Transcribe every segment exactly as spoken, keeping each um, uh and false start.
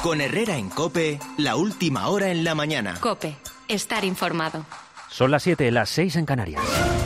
Con Herrera en COPE, la última hora en la mañana. COPE, estar informado. Son las siete, las seis en Canarias.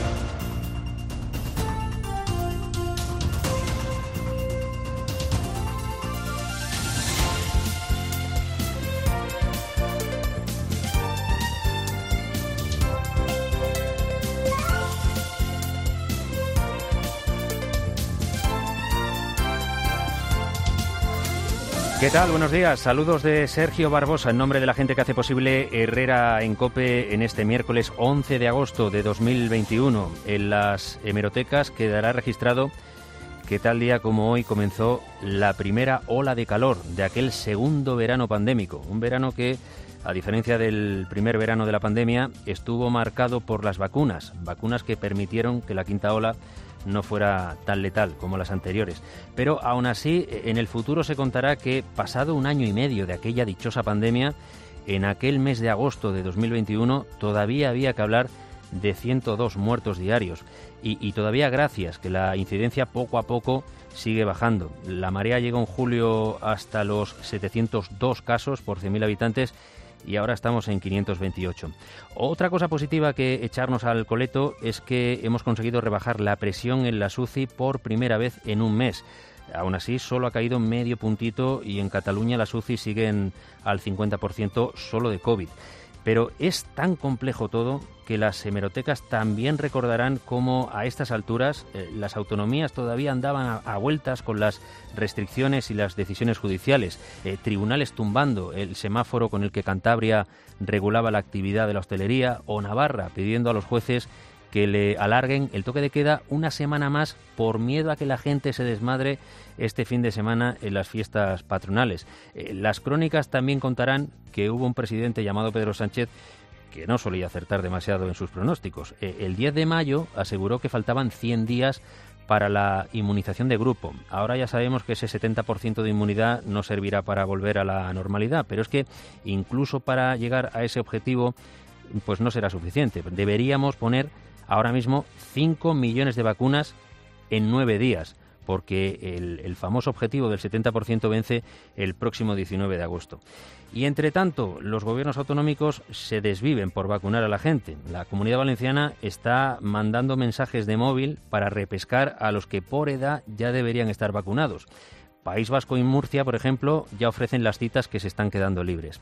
¿Qué tal? Buenos días. Saludos de Sergio Barbosa en nombre de la gente que hace posible Herrera en COPE en este miércoles once de agosto de dos mil veintiuno. En las hemerotecas quedará registrado que tal día como hoy comenzó la primera ola de calor de aquel segundo verano pandémico. Un verano que, a diferencia del primer verano de la pandemia, estuvo marcado por las vacunas. Vacunas que permitieron que la quinta ola no fuera tan letal como las anteriores. Pero aún así, en el futuro se contará que, pasado un año y medio de aquella dichosa pandemia, en aquel mes de agosto de dos mil veintiuno todavía había que hablar de ciento dos muertos diarios. Y, y todavía gracias, que la incidencia poco a poco sigue bajando. La marea llegó en julio hasta los setecientos dos casos por cien mil habitantes y ahora estamos en quinientos veintiocho. Otra cosa positiva que echarnos al coleto es que hemos conseguido rebajar la presión en las U C I por primera vez en un mes. Aún así, solo ha caído medio puntito y en Cataluña las U C I siguen al cincuenta por ciento solo de COVID. Pero es tan complejo todo que las hemerotecas también recordarán cómo a estas alturas eh, las autonomías todavía andaban a, a vueltas con las restricciones y las decisiones judiciales, eh, tribunales tumbando el semáforo con el que Cantabria regulaba la actividad de la hostelería, o Navarra pidiendo a los jueces que le alarguen el toque de queda una semana más por miedo a que la gente se desmadre este fin de semana en las fiestas patronales. Eh, las crónicas también contarán que hubo un presidente llamado Pedro Sánchez que no solía acertar demasiado en sus pronósticos. Eh, el diez de mayo aseguró que faltaban cien días para la inmunización de grupo. Ahora ya sabemos que ese setenta por ciento de inmunidad no servirá para volver a la normalidad, pero es que incluso para llegar a ese objetivo pues no será suficiente. Deberíamos poner ahora mismo cinco millones de vacunas en nueve días, porque el, el famoso objetivo del setenta por ciento vence el próximo diecinueve de agosto. Y entre tanto, los gobiernos autonómicos se desviven por vacunar a la gente. La Comunidad Valenciana está mandando mensajes de móvil para repescar a los que por edad ya deberían estar vacunados. País Vasco y Murcia, por ejemplo, ya ofrecen las citas que se están quedando libres.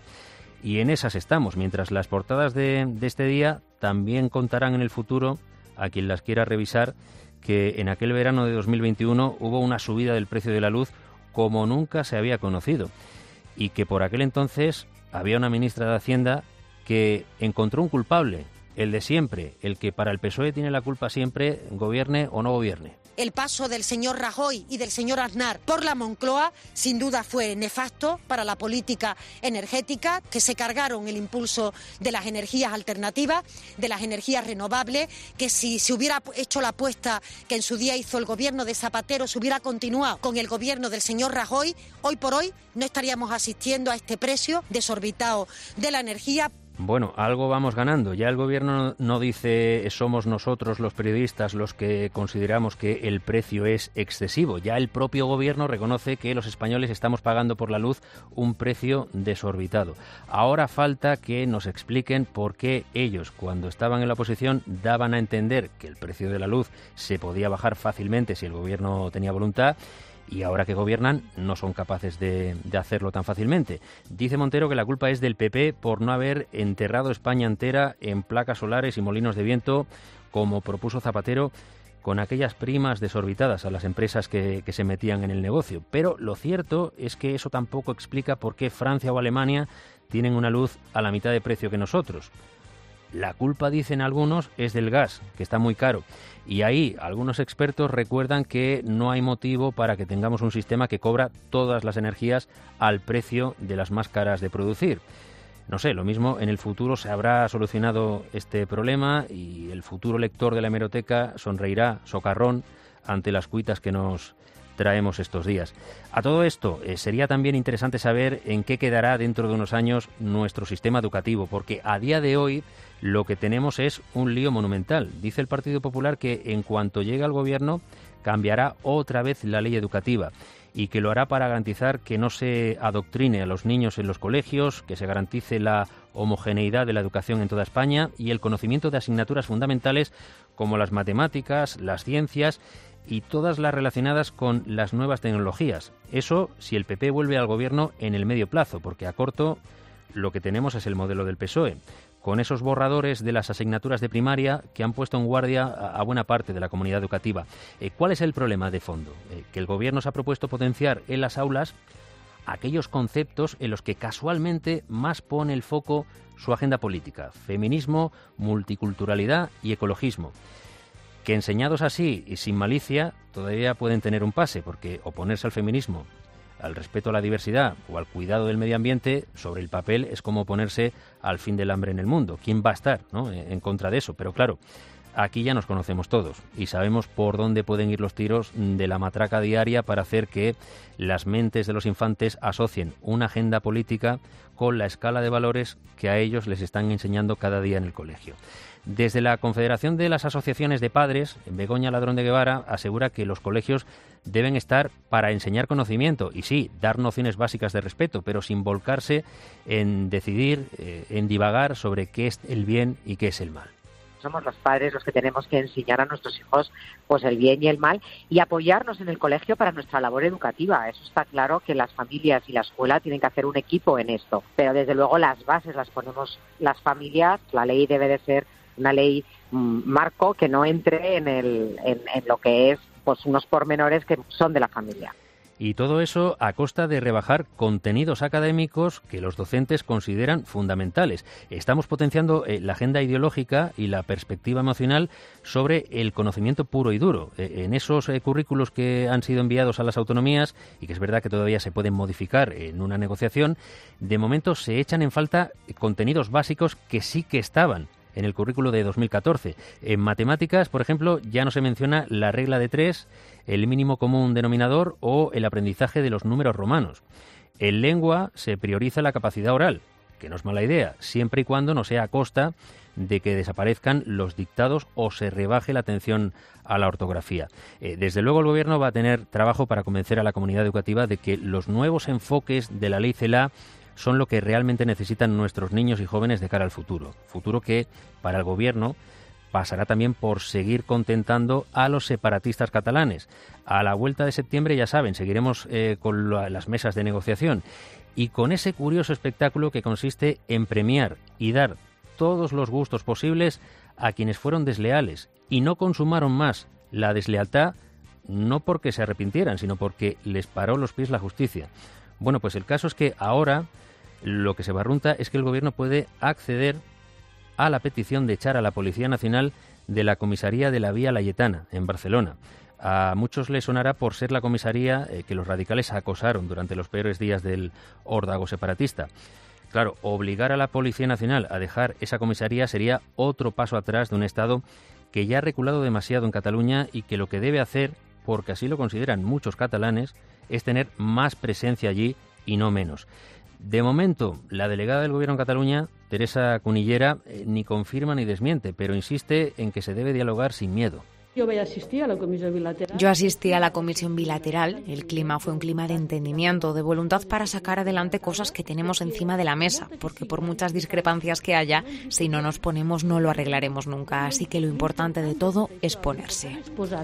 Y en esas estamos, mientras las portadas de, de este día también contarán en el futuro, a quien las quiera revisar, que en aquel verano de dos mil veintiuno hubo una subida del precio de la luz como nunca se había conocido, y que por aquel entonces había una ministra de Hacienda que encontró un culpable, el de siempre, el que para el P S O E tiene la culpa siempre, gobierne o no gobierne. El paso del señor Rajoy y del señor Aznar por la Moncloa sin duda fue nefasto para la política energética, que se cargaron el impulso de las energías alternativas, de las energías renovables, que si se hubiera hecho la apuesta que en su día hizo el gobierno de Zapatero, se hubiera continuado con el gobierno del señor Rajoy, hoy por hoy no estaríamos asistiendo a este precio desorbitado de la energía. Bueno, algo vamos ganando. Ya el gobierno no dice somos nosotros los periodistas los que consideramos que el precio es excesivo. Ya el propio gobierno reconoce que los españoles estamos pagando por la luz un precio desorbitado. Ahora falta que nos expliquen por qué ellos, cuando estaban en la oposición, daban a entender que el precio de la luz se podía bajar fácilmente si el gobierno tenía voluntad. Y ahora que gobiernan no son capaces de, de hacerlo tan fácilmente. Dice Montero que la culpa es del P P por no haber enterrado España entera en placas solares y molinos de viento, como propuso Zapatero, con aquellas primas desorbitadas a las empresas que, que se metían en el negocio. Pero lo cierto es que eso tampoco explica por qué Francia o Alemania tienen una luz a la mitad de precio que nosotros. La culpa, dicen algunos, es del gas, que está muy caro. Y ahí algunos expertos recuerdan que no hay motivo para que tengamos un sistema que cobra todas las energías al precio de las más caras de producir. No sé, lo mismo en el futuro se habrá solucionado este problema y el futuro lector de la hemeroteca sonreirá socarrón ante las cuitas que nos traemos estos días. A todo esto, eh, sería también interesante saber en qué quedará dentro de unos años nuestro sistema educativo, porque a día de hoy lo que tenemos es un lío monumental. Dice el Partido Popular que en cuanto llegue al gobierno cambiará otra vez la ley educativa. y que lo hará para garantizar que no se adoctrine a los niños en los colegios, que se garantice la homogeneidad de la educación en toda España y el conocimiento de asignaturas fundamentales como las matemáticas, las ciencias y todas las relacionadas con las nuevas tecnologías. Eso si el P P vuelve al gobierno en el medio plazo, porque a corto lo que tenemos es el modelo del P S O E, con esos borradores de las asignaturas de primaria que han puesto en guardia a buena parte de la comunidad educativa. Eh, ¿Cuál es el problema de fondo? Eh, que el gobierno se ha propuesto potenciar en las aulas aquellos conceptos en los que casualmente más pone el foco su agenda política: feminismo, multiculturalidad y ecologismo, que enseñados así y sin malicia todavía pueden tener un pase, porque oponerse al feminismo, al respeto a la diversidad o al cuidado del medio ambiente, sobre el papel es como oponerse al fin del hambre en el mundo. ¿Quién va a estar, ¿no?, en contra de eso? Pero claro, aquí ya nos conocemos todos y sabemos por dónde pueden ir los tiros de la matraca diaria para hacer que las mentes de los infantes asocien una agenda política con la escala de valores que a ellos les están enseñando cada día en el colegio. Desde la Confederación de las Asociaciones de Padres, Begoña Ladrón de Guevara asegura que los colegios deben estar para enseñar conocimiento y sí, dar nociones básicas de respeto, pero sin volcarse en decidir, eh, en divagar sobre qué es el bien y qué es el mal. Somos los padres los que tenemos que enseñar a nuestros hijos pues el bien y el mal y apoyarnos en el colegio para nuestra labor educativa. Eso está claro, que las familias y la escuela tienen que hacer un equipo en esto, pero desde luego las bases las ponemos las familias. La ley debe de ser una ley mmm, marco que no entre en, el, en, en lo que es pues unos pormenores que son de la familia. Y todo eso a costa de rebajar contenidos académicos que los docentes consideran fundamentales. Estamos potenciando eh, la agenda ideológica y la perspectiva emocional sobre el conocimiento puro y duro. Eh, en esos eh, currículos que han sido enviados a las autonomías, y que es verdad que todavía se pueden modificar en una negociación, de momento se echan en falta contenidos básicos que sí que estaban en el currículo de dos mil catorce. En matemáticas, por ejemplo, ya no se menciona la regla de tres, el mínimo común denominador o el aprendizaje de los números romanos. En lengua se prioriza la capacidad oral, que no es mala idea, siempre y cuando no sea a costa de que desaparezcan los dictados o se rebaje la atención a la ortografía. Eh, desde luego el Gobierno va a tener trabajo para convencer a la comunidad educativa de que los nuevos enfoques de la ley CELA son lo que realmente necesitan nuestros niños y jóvenes de cara al futuro. Futuro que, para el Gobierno, pasará también por seguir contentando a los separatistas catalanes. A la vuelta de septiembre, ya saben, seguiremos eh, con la, las mesas de negociación y con ese curioso espectáculo que consiste en premiar y dar todos los gustos posibles a quienes fueron desleales y no consumaron más la deslealtad, no porque se arrepintieran, sino porque les paró los pies la justicia. Bueno, pues el caso es que ahora lo que se barrunta es que el Gobierno puede acceder a la petición de echar a la Policía Nacional de la comisaría de la Vía Layetana, en Barcelona. A muchos les sonará por ser la comisaría eh, que los radicales acosaron durante los peores días del órdago separatista. Claro, obligar a la Policía Nacional a dejar esa comisaría sería otro paso atrás de un Estado que ya ha reculado demasiado en Cataluña y que lo que debe hacer, porque así lo consideran muchos catalanes, es tener más presencia allí y no menos. De momento, la delegada del Gobierno en Cataluña, Teresa Cunillera, eh, ni confirma ni desmiente, pero insiste en que se debe dialogar sin miedo. Yo voy a asistir a la comisión bilateral. Yo asistí a la comisión bilateral. El clima fue un clima de entendimiento, de voluntad para sacar adelante cosas que tenemos encima de la mesa, porque por muchas discrepancias que haya, si no nos ponemos no lo arreglaremos nunca. Así que lo importante de todo es ponerse.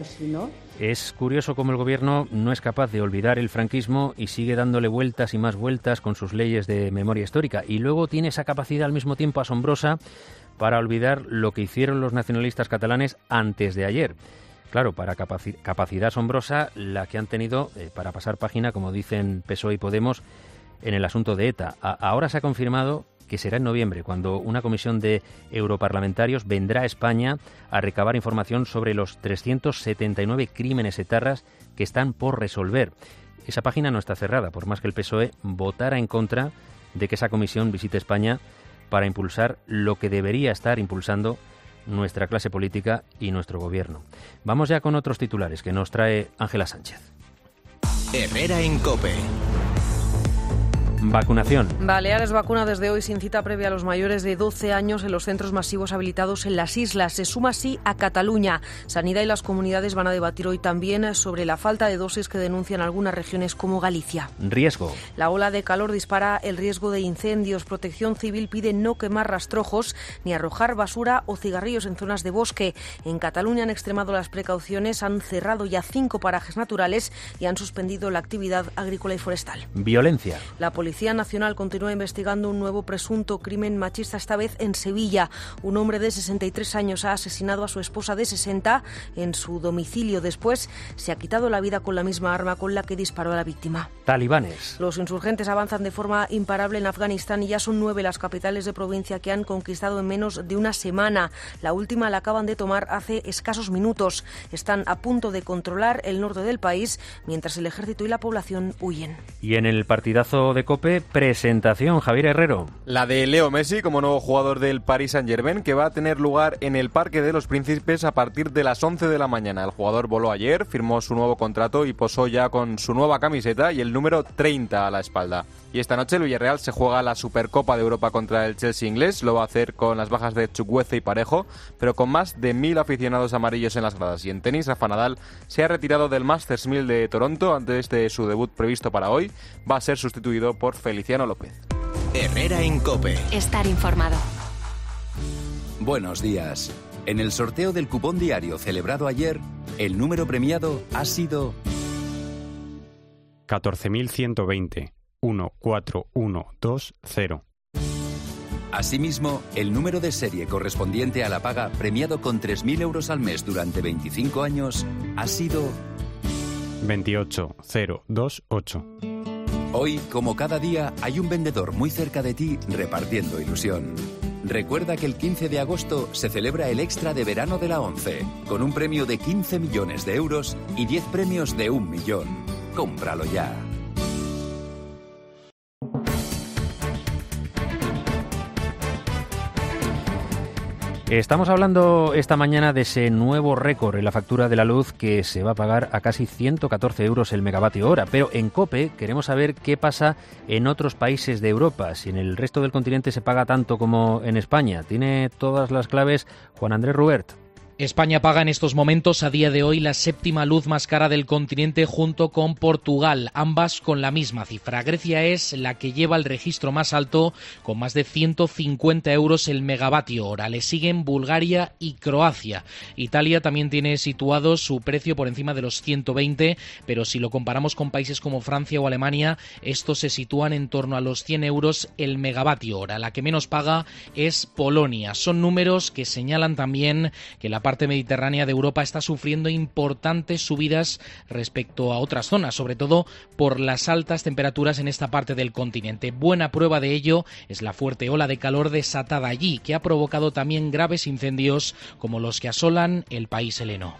Es curioso cómo el Gobierno no es capaz de olvidar el franquismo y sigue dándole vueltas y más vueltas con sus leyes de memoria histórica. Y luego tiene esa capacidad al mismo tiempo asombrosa para olvidar lo que hicieron los nacionalistas catalanes antes de ayer. Claro, para capaci- capacidad asombrosa la que han tenido eh, para pasar página, como dicen P S O E y Podemos, en el asunto de ETA. A- ahora se ha confirmado que será en noviembre, cuando una comisión de europarlamentarios vendrá a España a recabar información sobre los trescientos setenta y nueve crímenes etarras que están por resolver. Esa página no está cerrada, por más que el P S O E votara en contra de que esa comisión visite España para impulsar lo que debería estar impulsando nuestra clase política y nuestro Gobierno. Vamos ya con otros titulares que nos trae Ángela Sánchez. Herrera en COPE. Vacunación. Baleares vacuna desde hoy sin cita previa a los mayores de doce años en los centros masivos habilitados en las islas. Se suma así a Cataluña. Sanidad y las comunidades van a debatir hoy también sobre la falta de dosis que denuncian algunas regiones como Galicia. Riesgo. La ola de calor dispara el riesgo de incendios. Protección Civil pide no quemar rastrojos ni arrojar basura o cigarrillos en zonas de bosque. En Cataluña han extremado las precauciones, han cerrado ya cinco parajes naturales y han suspendido la actividad agrícola y forestal. Violencia. La Policía Nacional continúa investigando un nuevo presunto crimen machista, esta vez en Sevilla. Un hombre de sesenta y tres años ha asesinado a su esposa de sesenta en su domicilio. Después se ha quitado la vida con la misma arma con la que disparó a la víctima. Talibanes. Los insurgentes avanzan de forma imparable en Afganistán y ya son nueve las capitales de provincia que han conquistado en menos de una semana. La última la acaban de tomar hace escasos minutos. Están a punto de controlar el norte del país mientras el ejército y la población huyen. Y en el partidazo de COPE, presentación, Javier Herrero. La de Leo Messi como nuevo jugador del Paris Saint-Germain, que va a tener lugar en el Parque de los Príncipes a partir de las once de la mañana. El jugador voló ayer, firmó su nuevo contrato y posó ya con su nueva camiseta y el número treinta a la espalda. Y esta noche el Villarreal se juega la Supercopa de Europa contra el Chelsea inglés. Lo va a hacer con las bajas de Chukwueze y Parejo, pero con más de mil aficionados amarillos en las gradas. Y en tenis, Rafa Nadal se ha retirado del Masters mil de Toronto antes de su debut previsto para hoy. Va a ser sustituido por Feliciano López. Herrera en COPE. Estar informado. Buenos días. En el sorteo del cupón diario celebrado ayer, el número premiado ha sido catorce mil ciento veinte, uno cuatro uno dos cero. Asimismo, el número de serie correspondiente a la paga premiado con tres mil euros al mes durante veinticinco años ha sido veintiocho mil veintiocho. Hoy, como cada día, hay un vendedor muy cerca de ti repartiendo ilusión. Recuerda que el quince de agosto se celebra el Extra de Verano de la ONCE, con un premio de quince millones de euros y diez premios de un millón. Cómpralo ya. Estamos hablando esta mañana de ese nuevo récord en la factura de la luz que se va a pagar a casi ciento catorce euros el megavatio hora. Pero en COPE queremos saber qué pasa en otros países de Europa, si en el resto del continente se paga tanto como en España. Tiene todas las claves Juan Andrés Rubert. España paga en estos momentos, a día de hoy, la séptima luz más cara del continente junto con Portugal, ambas con la misma cifra. Grecia es la que lleva el registro más alto, con más de ciento cincuenta euros el megavatio hora. Le siguen Bulgaria y Croacia. Italia también tiene situado su precio por encima de los ciento veinte, pero si lo comparamos con países como Francia o Alemania, estos se sitúan en torno a los cien euros el megavatio hora. La que menos paga es Polonia. Son números que señalan también que la parte mediterránea de Europa está sufriendo importantes subidas respecto a otras zonas, sobre todo por las altas temperaturas en esta parte del continente. Buena prueba de ello es la fuerte ola de calor desatada allí, que ha provocado también graves incendios como los que asolan el país heleno.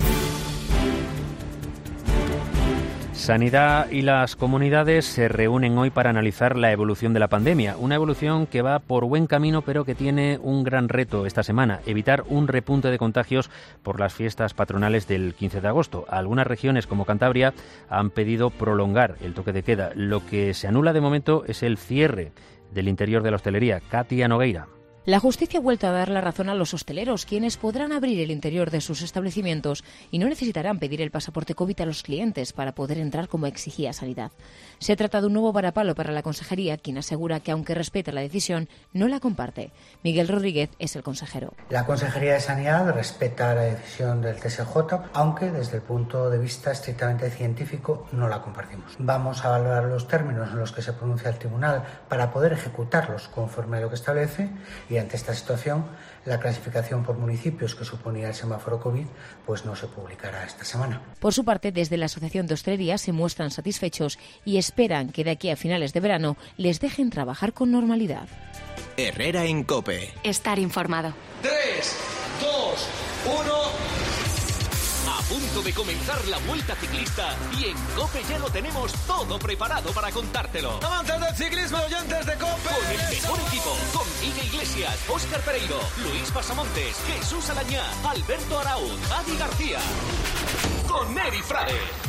Sanidad y las comunidades se reúnen hoy para analizar la evolución de la pandemia, una evolución que va por buen camino pero que tiene un gran reto esta semana, evitar un repunte de contagios por las fiestas patronales del quince de agosto. Algunas regiones como Cantabria han pedido prolongar el toque de queda. Lo que se anula de momento es el cierre del interior de la hostelería. Katia Nogueira. La justicia ha vuelto a dar la razón a los hosteleros, quienes podrán abrir el interior de sus establecimientos y no necesitarán pedir el pasaporte COVID a los clientes para poder entrar como exigía Sanidad. Se trata de un nuevo varapalo para la consejería, quien asegura que, aunque respeta la decisión, no la comparte. Miguel Rodríguez es el consejero. La Consejería de Sanidad respeta la decisión del T S J, aunque desde el punto de vista estrictamente científico no la compartimos. Vamos a valorar los términos en los que se pronuncia el tribunal para poder ejecutarlos conforme a lo que establece. Y ante esta situación, la clasificación por municipios que suponía el semáforo COVID pues no se publicará esta semana. Por su parte, desde la Asociación de Hostelería se muestran satisfechos y esperan que de aquí a finales de verano les dejen trabajar con normalidad. Herrera en COPE. Estar informado. tres, dos, uno... A punto de comenzar la Vuelta Ciclista y en COPE ya lo tenemos todo preparado para contártelo. Amantes del ciclismo, oyentes de COPE. Con el mejor equipo, con Guille Iglesias, Óscar Pereiro, Luis Pasamontes, Jesús Alañá, Alberto Araúz, Adi García. Con Eri Frade.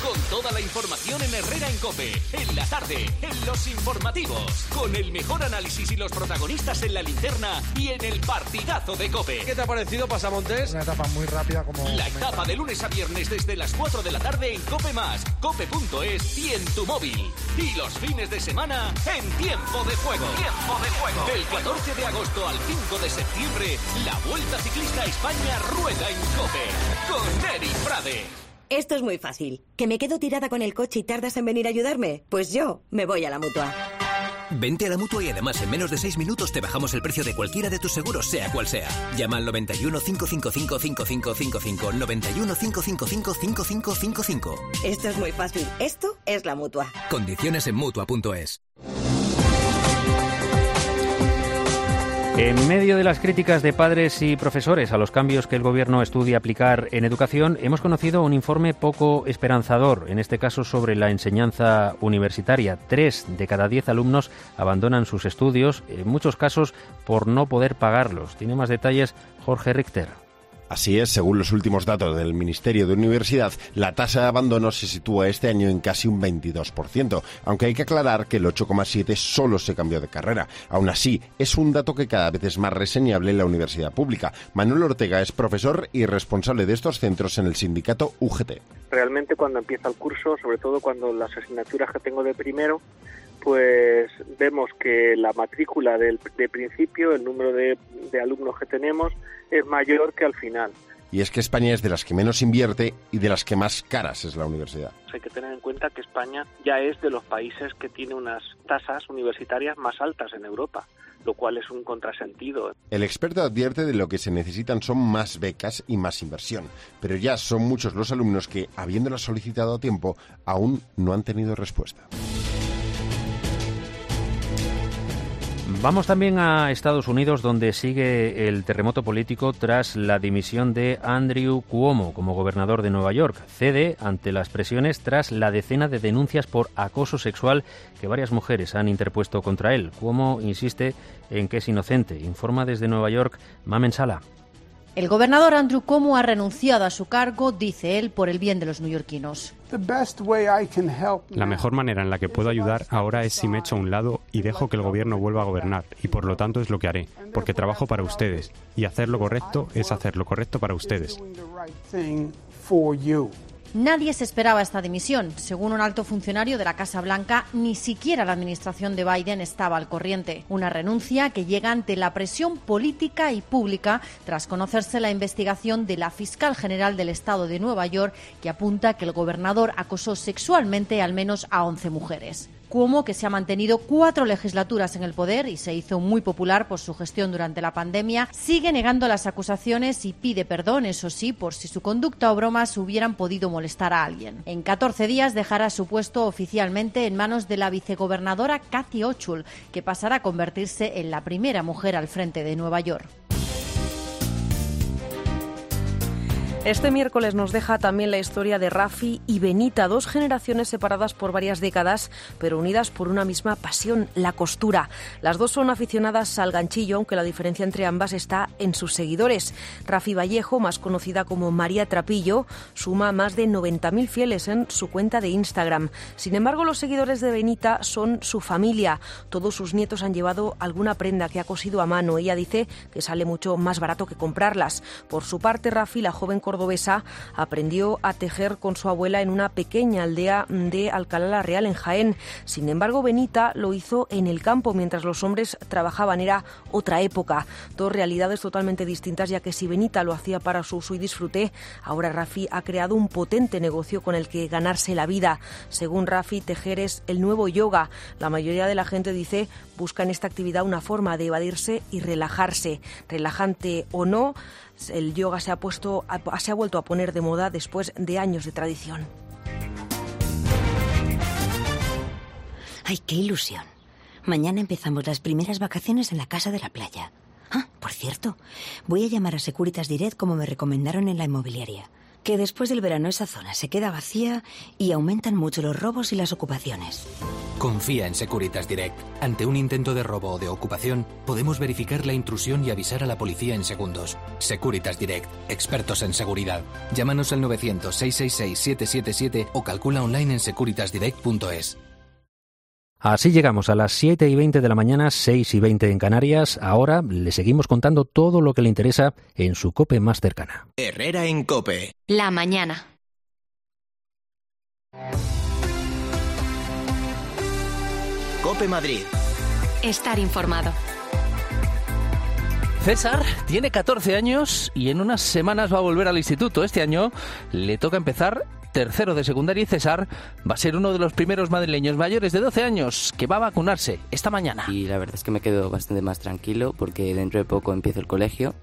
Con toda la información en Herrera en COPE, en la tarde, en los informativos, con el mejor análisis y los protagonistas en la linterna y en el partidazo de COPE. ¿Qué te ha parecido, Pasamontes? Una etapa muy rápida como... La etapa de lunes a viernes desde las cuatro de la tarde en COPE Más, cope punto es y en tu móvil. Y los fines de semana en Tiempo de Juego. Tiempo de Juego. Del catorce de agosto al cinco de septiembre, la Vuelta Ciclista a España rueda en COPE con Eri Prade. Esto es muy fácil. ¿Que me quedo tirada con el coche y tardas en venir a ayudarme? Pues yo me voy a la Mutua. Vente a la Mutua y además en menos de seis minutos te bajamos el precio de cualquiera de tus seguros, sea cual sea. Llama al noventa y uno, cinco cinco cinco, cinco cinco cinco cinco, noventa y uno, cinco cinco cinco, cinco cinco cinco cinco. Esto es muy fácil. Esto es la Mutua. Condiciones en Mutua punto es. En medio de las críticas de padres y profesores a los cambios que el Gobierno estudia aplicar en educación, hemos conocido un informe poco esperanzador, en este caso sobre la enseñanza universitaria. Tres de cada diez alumnos abandonan sus estudios, en muchos casos por no poder pagarlos. Tiene más detalles Jorge Richter. Así es, según los últimos datos del Ministerio de Universidad, la tasa de abandono se sitúa este año en casi un veintidós por ciento, aunque hay que aclarar que el ocho coma siete por ciento solo se cambió de carrera. Aún así, es un dato que cada vez es más reseñable en la universidad pública. Manuel Ortega es profesor y responsable de estos centros en el sindicato U G T. Realmente cuando empieza el curso, sobre todo cuando las asignaturas que tengo de primero, pues vemos que la matrícula del, de principio, el número de, de alumnos que tenemos, es mayor que al final. Y es que España es de las que menos invierte y de las que más caras es la universidad. Hay que tener en cuenta que España ya es de los países que tiene unas tasas universitarias más altas en Europa, lo cual es un contrasentido. El experto advierte de lo que se necesitan son más becas y más inversión, pero ya son muchos los alumnos que, habiéndolas solicitado a tiempo, aún no han tenido respuesta. Vamos también a Estados Unidos, donde sigue el terremoto político tras la dimisión de Andrew Cuomo como gobernador de Nueva York. Cede ante las presiones tras la decena de denuncias por acoso sexual que varias mujeres han interpuesto contra él. Cuomo insiste en que es inocente. Informa desde Nueva York Mamen Sala. El gobernador Andrew Cuomo ha renunciado a su cargo, dice él, por el bien de los neoyorquinos. La mejor manera en la que puedo ayudar ahora es si me echo a un lado y dejo que el gobierno vuelva a gobernar, y por lo tanto es lo que haré, porque trabajo para ustedes, y hacer lo correcto es hacer lo correcto para ustedes. Nadie se esperaba esta dimisión. Según un alto funcionario de la Casa Blanca, ni siquiera la administración de Biden estaba al corriente. Una renuncia que llega ante la presión política y pública tras conocerse la investigación de la fiscal general del estado de Nueva York, que apunta que el gobernador acosó sexualmente al menos a once mujeres. Cuomo, que se ha mantenido cuatro legislaturas en el poder y se hizo muy popular por su gestión durante la pandemia, sigue negando las acusaciones y pide perdón, eso sí, por si su conducta o bromas hubieran podido molestar a alguien. En catorce días dejará su puesto oficialmente en manos de la vicegobernadora Kathy Hochul, que pasará a convertirse en la primera mujer al frente de Nueva York. Este miércoles nos deja también la historia de Rafi y Benita, dos generaciones separadas por varias décadas, pero unidas por una misma pasión, la costura. Las dos son aficionadas al ganchillo, aunque la diferencia entre ambas está en sus seguidores. Rafi Vallejo, más conocida como María Trapillo, suma más de noventa mil fieles en su cuenta de Instagram. Sin embargo, los seguidores de Benita son su familia. Todos sus nietos han llevado alguna prenda que ha cosido a mano. Ella dice que sale mucho más barato que comprarlas. Por su parte, Rafi, la joven cordobesa, aprendió a tejer con su abuela en una pequeña aldea de Alcalá la Real, en Jaén. Sin embargo, Benita lo hizo en el campo mientras los hombres trabajaban. Era otra época, dos realidades totalmente distintas, ya que si Benita lo hacía para su uso y disfrute, ahora Rafi ha creado un potente negocio con el que ganarse la vida. Según Rafi, tejer es el nuevo yoga. La mayoría de la gente dice busca en esta actividad una forma de evadirse y relajarse. Relajante o no, el yoga se ha puesto, se ha vuelto a poner de moda después de años de tradición. ¡Ay, qué ilusión! Mañana empezamos las primeras vacaciones en la casa de la playa. Ah, por cierto, voy a llamar a Securitas Direct como me recomendaron en la inmobiliaria. Que después del verano esa zona se queda vacía y aumentan mucho los robos y las ocupaciones. Confía en Securitas Direct. Ante un intento de robo o de ocupación, podemos verificar la intrusión y avisar a la policía en segundos. Securitas Direct, expertos en seguridad. Llámanos al novecientos, seiscientos sesenta y seis, siete siete siete o calcula online en securitas direct punto es. Así llegamos a las siete y veinte de la mañana, seis y veinte en Canarias. Ahora le seguimos contando todo lo que le interesa en su COPE más cercana. Herrera en COPE. La mañana. COPE Madrid. Estar informado. César tiene catorce años y en unas semanas va a volver al instituto. Este año le toca empezar tercero de secundaria y César va a ser uno de los primeros madrileños mayores de doce años que va a vacunarse esta mañana. Y la verdad es que me quedo bastante más tranquilo porque dentro de poco empiezo el colegio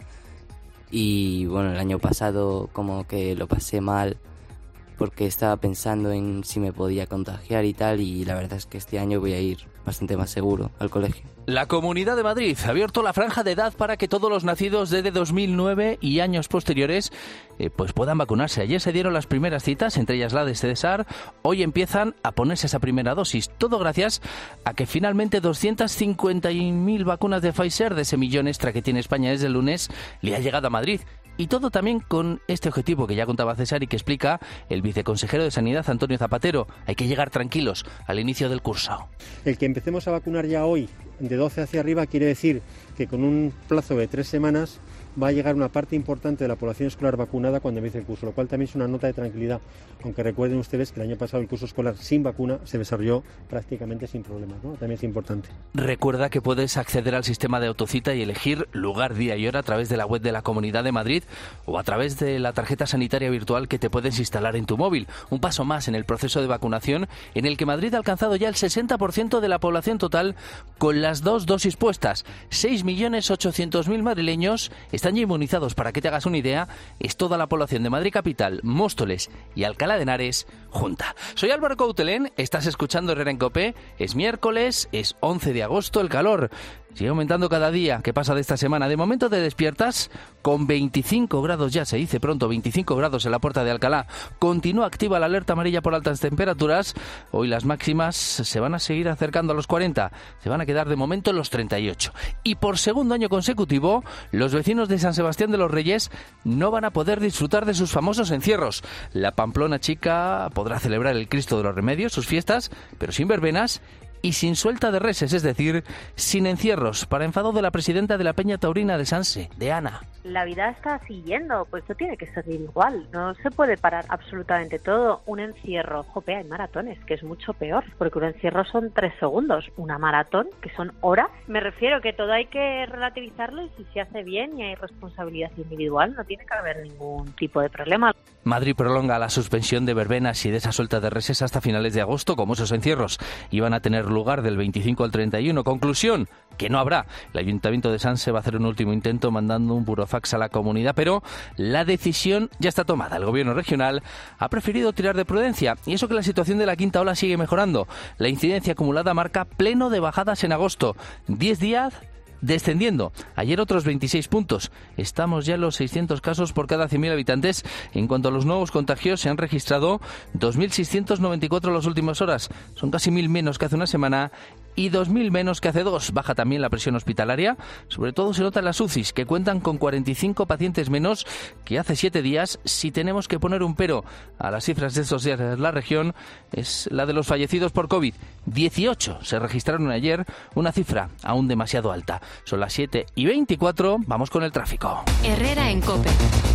y bueno, el año pasado como que lo pasé mal porque estaba pensando en si me podía contagiar y tal, y la verdad es que este año voy a ir bastante más seguro al colegio. La Comunidad de Madrid ha abierto la franja de edad para que todos los nacidos desde dos mil nueve y años posteriores eh, pues puedan vacunarse. Ayer se dieron las primeras citas, entre ellas la de César. Hoy empiezan a ponerse esa primera dosis. Todo gracias a que finalmente doscientas cincuenta mil vacunas de Pfizer, de ese millón extra que tiene España desde el lunes, le ha llegado a Madrid. Y todo también con este objetivo que ya contaba César y que explica el viceconsejero de Sanidad, Antonio Zapatero. Hay que llegar tranquilos al inicio del curso. El que empecemos a vacunar ya hoy, de doce hacia arriba, quiere decir que con un plazo de tres semanas va a llegar una parte importante de la población escolar vacunada cuando empiece el curso, lo cual también es una nota de tranquilidad, aunque recuerden ustedes que el año pasado el curso escolar sin vacuna se desarrolló prácticamente sin problemas, ¿no? También es importante. Recuerda que puedes acceder al sistema de autocita y elegir lugar, día y hora a través de la web de la Comunidad de Madrid o a través de la tarjeta sanitaria virtual que te puedes instalar en tu móvil. Un paso más en el proceso de vacunación en el que Madrid ha alcanzado ya el sesenta por ciento de la población total con las dos dosis puestas. seis millones ochocientos mil madrileños están ya inmunizados. Para que te hagas una idea, es toda la población de Madrid Capital, Móstoles y Alcalá de Henares junta. Soy Álvaro Coutelén, estás escuchando Herrera en COPE. Es miércoles, es once de agosto, el calor sigue aumentando cada día. ¿Qué pasa de esta semana? De momento te despiertas con veinticinco grados, ya se dice pronto, veinticinco grados en la Puerta de Alcalá. Continúa activa la alerta amarilla por altas temperaturas. Hoy las máximas se van a seguir acercando a los cuarenta. Se van a quedar de momento en los treinta y ocho. Y por segundo año consecutivo, los vecinos de San Sebastián de los Reyes no van a poder disfrutar de sus famosos encierros. La Pamplona chica podrá celebrar el Cristo de los Remedios, sus fiestas, pero sin verbenas y sin suelta de reses, es decir, sin encierros, para enfado de la presidenta de la Peña Taurina de Sanse, de Ana. La vida está siguiendo, pues esto tiene que seguir igual, no se puede parar absolutamente todo. Un encierro, jope, hay maratones, que es mucho peor, porque un encierro son tres segundos, una maratón, que son horas. Me refiero que todo hay que relativizarlo y si se hace bien y hay responsabilidad individual, no tiene que haber ningún tipo de problema. Madrid prolonga la suspensión de verbenas y de esa suelta de reses hasta finales de agosto, como esos encierros iban a tener lugar del veinticinco al treinta y uno. Conclusión, que no habrá. El Ayuntamiento de Sanse va a hacer un último intento mandando un burofax a la comunidad, pero la decisión ya está tomada. El gobierno regional ha preferido tirar de prudencia, y eso que la situación de la quinta ola sigue mejorando. La incidencia acumulada marca pleno de bajadas en agosto. diez días descendiendo. Ayer otros veintiséis puntos. Estamos ya en los seiscientos casos por cada cien mil habitantes. En cuanto a los nuevos contagios, se han registrado dos mil seiscientos noventa y cuatro en las últimas horas. Son casi mil menos que hace una semana y dos mil menos que hace dos. Baja también la presión hospitalaria. Sobre todo se nota en las U C Is, que cuentan con cuarenta y cinco pacientes menos que hace siete días. Si tenemos que poner un pero a las cifras de estos días de la región, es la de los fallecidos por COVID. dieciocho se registraron ayer, una cifra aún demasiado alta. Son las siete y veinticuatro, vamos con el tráfico. Herrera en COPE.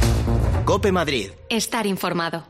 COPE Madrid. Estar informado.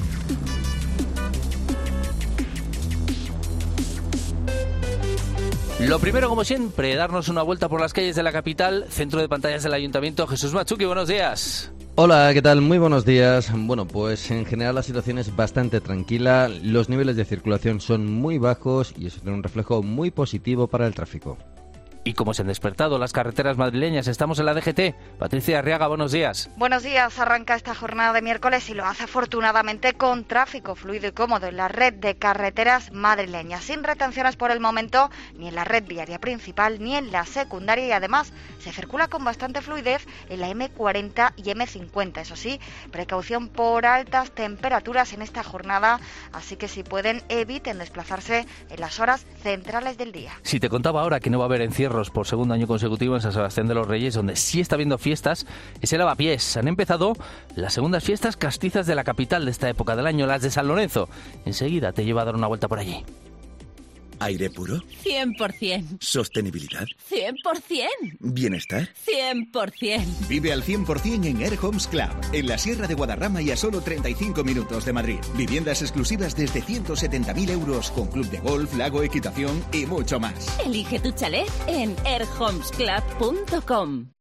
Lo primero, como siempre, darnos una vuelta por las calles de la capital, centro de pantallas del Ayuntamiento. Jesús Machuki, buenos días. Hola, ¿qué tal? Muy buenos días. Bueno, pues en general la situación es bastante tranquila, los niveles de circulación son muy bajos y eso tiene un reflejo muy positivo para el tráfico. y cómo se han despertado las carreteras madrileñas. Estamos en la D G T. Patricia Arriaga, buenos días. Buenos días. Arranca esta jornada de miércoles y lo hace afortunadamente con tráfico fluido y cómodo en la red de carreteras madrileñas, sin retenciones por el momento ni en la red viaria principal ni en la secundaria, y además se circula con bastante fluidez en la eme cuarenta y eme cincuenta. Eso sí, precaución por altas temperaturas en esta jornada, así que si pueden eviten desplazarse en las horas centrales del día. Si te contaba ahora que no va a haber encierros por segundo año consecutivo en San Sebastián de los Reyes, donde sí está habiendo fiestas, es el Lavapiés. Han empezado las segundas fiestas castizas de la capital de esta época del año, las de San Lorenzo. Enseguida te lleva a dar una vuelta por allí. ¿Aire puro? cien por ciento. ¿Sostenibilidad? cien por ciento. ¿Bienestar? cien por ciento. Vive al cien por ciento en Air Homes Club, en la Sierra de Guadarrama y a solo treinta y cinco minutos de Madrid. Viviendas exclusivas desde ciento setenta mil euros, con club de golf, lago, equitación y mucho más. Elige tu chalet en air homes club punto com.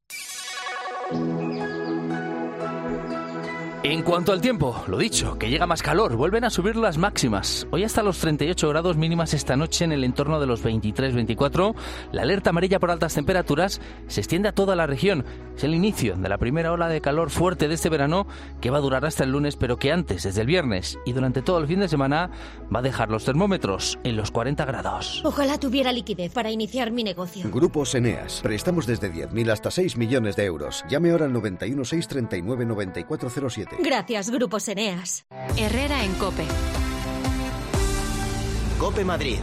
En cuanto al tiempo, lo dicho, que llega más calor, vuelven a subir las máximas. Hoy hasta los treinta y ocho grados mínimas, esta noche en el entorno de los veintitrés veinticuatro. La alerta amarilla por altas temperaturas se extiende a toda la región. Es el inicio de la primera ola de calor fuerte de este verano, que va a durar hasta el lunes, pero que antes, desde el viernes y durante todo el fin de semana, va a dejar los termómetros en los cuarenta grados. Ojalá tuviera liquidez para iniciar mi negocio. Grupos Eneas. Prestamos desde diez mil hasta seis millones de euros. Llame ahora al noventa y uno seis treinta y nueve noventa y cuatro cero siete. Gracias, Grupos Eneas. Herrera en COPE. COPE Madrid.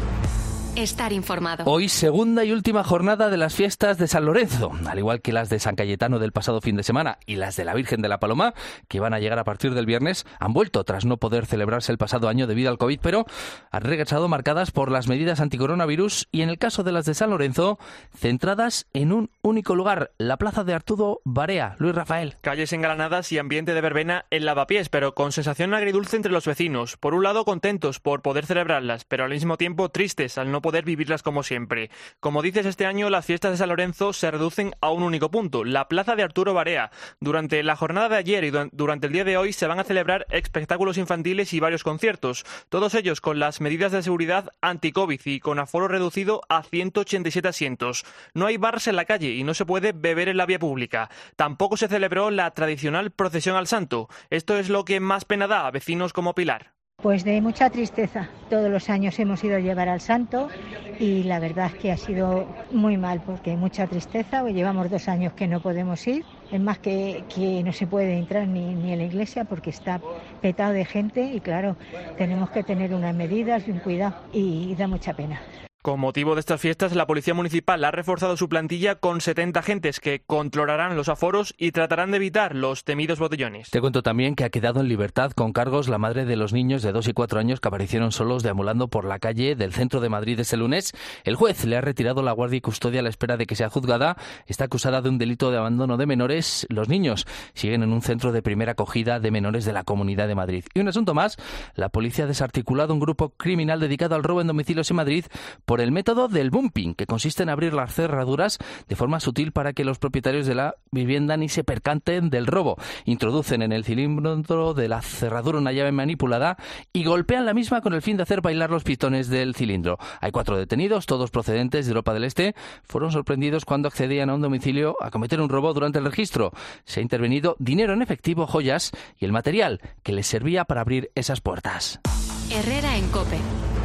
Estar informado. Hoy segunda y última jornada de las fiestas de San Lorenzo, al igual que las de San Cayetano del pasado fin de semana y las de la Virgen de la Paloma, que van a llegar a partir del viernes, han vuelto tras no poder celebrarse el pasado año debido al COVID, pero han regresado marcadas por las medidas anticoronavirus y, en el caso de las de San Lorenzo, centradas en un único lugar, la plaza de Arturo Barea. Luis Rafael. Calles engalanadas y ambiente de verbena en Lavapiés, pero con sensación agridulce entre los vecinos. Por un lado, contentos por poder celebrarlas, pero al mismo tiempo tristes al no poder vivirlas como siempre. Como dices, este año las fiestas de San Lorenzo se reducen a un único punto, la plaza de Arturo Barea. Durante la jornada de ayer y durante el día de hoy se van a celebrar espectáculos infantiles y varios conciertos, todos ellos con las medidas de seguridad anti-COVID y con aforo reducido a ciento ochenta y siete asientos. No hay bars en la calle y no se puede beber en la vía pública. Tampoco se celebró la tradicional procesión al Santo. Esto es lo que más pena da a vecinos como Pilar. Pues de mucha tristeza. Todos los años hemos ido a llevar al santo y la verdad es que ha sido muy mal porque mucha tristeza. Hoy llevamos dos años que no podemos ir. Es más que, que no se puede entrar ni, ni en la iglesia porque está petado de gente y claro, tenemos que tener unas medidas y un cuidado y, y da mucha pena. Con motivo de estas fiestas, la Policía Municipal ha reforzado su plantilla con setenta agentes que controlarán los aforos y tratarán de evitar los temidos botellones. Te cuento también que ha quedado en libertad con cargos la madre de los niños de dos y cuatro años que aparecieron solos deambulando por la calle del centro de Madrid este lunes. El juez le ha retirado la guardia y custodia a la espera de que sea juzgada. Está acusada de un delito de abandono de menores. Los niños siguen en un centro de primera acogida de menores de la Comunidad de Madrid. Y un asunto más, la policía ha desarticulado un grupo criminal dedicado al robo en domicilios en Madrid por el método del bumping, que consiste en abrir las cerraduras de forma sutil para que los propietarios de la vivienda ni se percaten del robo. Introducen en el cilindro de la cerradura una llave manipulada y golpean la misma con el fin de hacer bailar los pistones del cilindro. Hay cuatro detenidos, todos procedentes de Europa del Este. Fueron sorprendidos cuando accedían a un domicilio a cometer un robo. Durante el registro se ha intervenido dinero en efectivo, joyas y el material que les servía para abrir esas puertas. Herrera en COPE.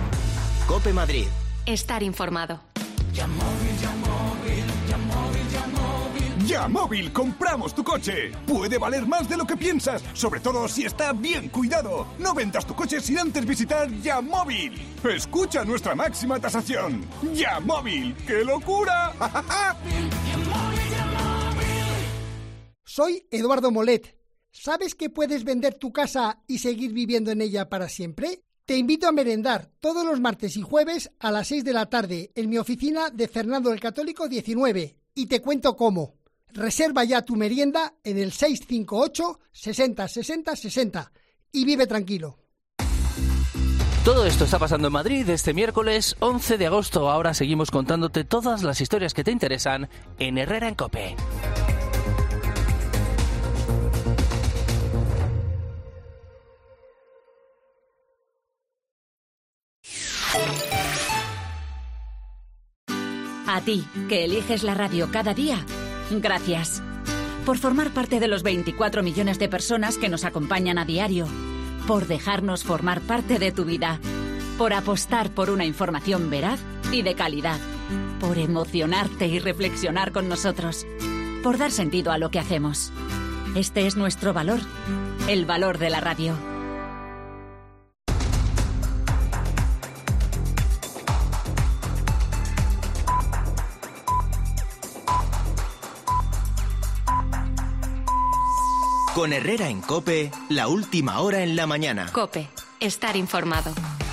COPE Madrid. Estar informado. Yamóvil, compramos tu coche. Puede valer más de lo que piensas, sobre todo si está bien cuidado. No vendas tu coche sin antes visitar Yamóvil. Escucha nuestra máxima tasación. Yamóvil, ¡qué locura! Soy Eduardo Molet. ¿Sabes que puedes vender tu casa y seguir viviendo en ella para siempre? Te invito a merendar todos los martes y jueves a las seis de la tarde en mi oficina de Fernando el Católico diecinueve y te cuento cómo. Reserva ya tu merienda en el seis cinco ocho, sesenta, sesenta, sesenta y vive tranquilo. Todo esto está pasando en Madrid este miércoles once de agosto. Ahora seguimos contándote todas las historias que te interesan en Herrera en COPE. A ti, que eliges la radio cada día, gracias. Por formar parte de los veinticuatro millones de personas que nos acompañan a diario. Por dejarnos formar parte de tu vida. Por apostar por una información veraz y de calidad. Por emocionarte y reflexionar con nosotros. Por dar sentido a lo que hacemos. Este es nuestro valor, el valor de la radio. Con Herrera en COPE, la última hora en la mañana. COPE, estar informado.